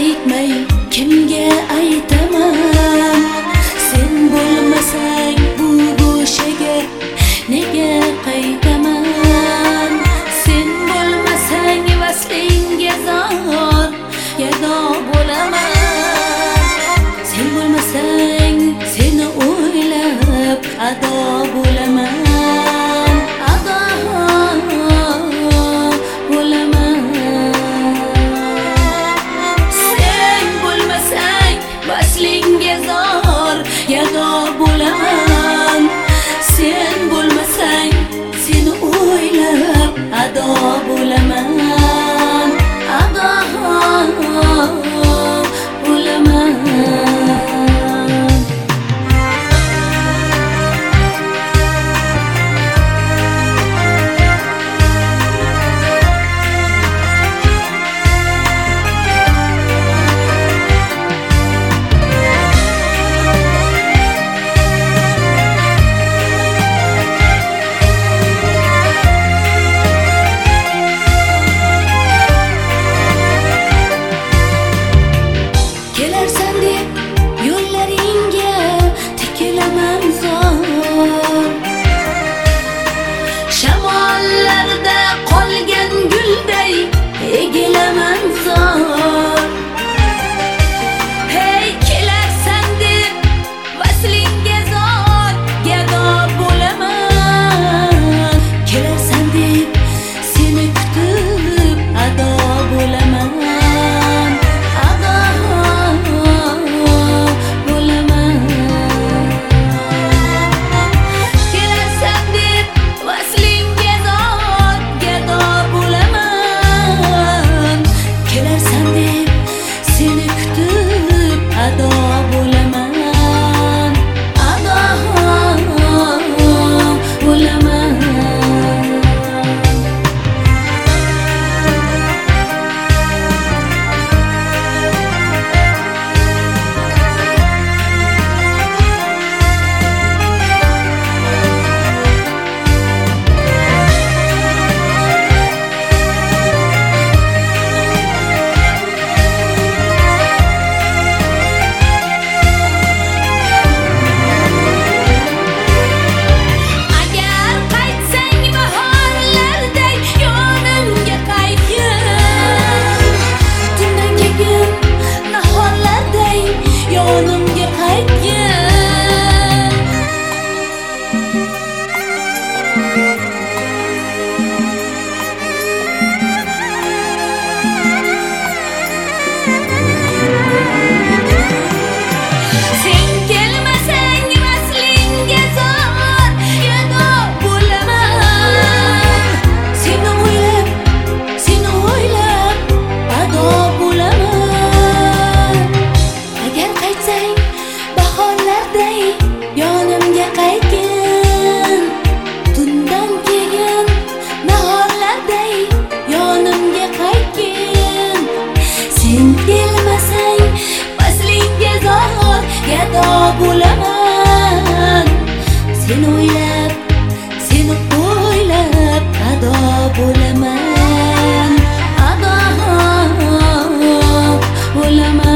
aytmay kimga aytaman? Sen bo'lmasang bu go'shaga nega qaytaman? Sen bo'lmasang vaslingga zor gado bo'laman. Sen bo'lmasang seni o'ylab ado bo'laman. Gado bo'laman. Sen bo'lmasang seni o'ylab ado bo'laman. Ado bo'laman. Kelarsan deb yo'llaringga tikilaman zor. Shamollarda qolgan gulday egilaman zor. Hey, kelarsan deb vaslingga zor gado bo'laman. Kelarsan deb seni kutib ado bo'laman. Yonimga qaytgin, tundan keyin nahorlarday yonimga qaytgin. Sen kelmasang vaslingga zor gado bo'laman. Seni o'ylab ado bo'laman. Ado bo'laman.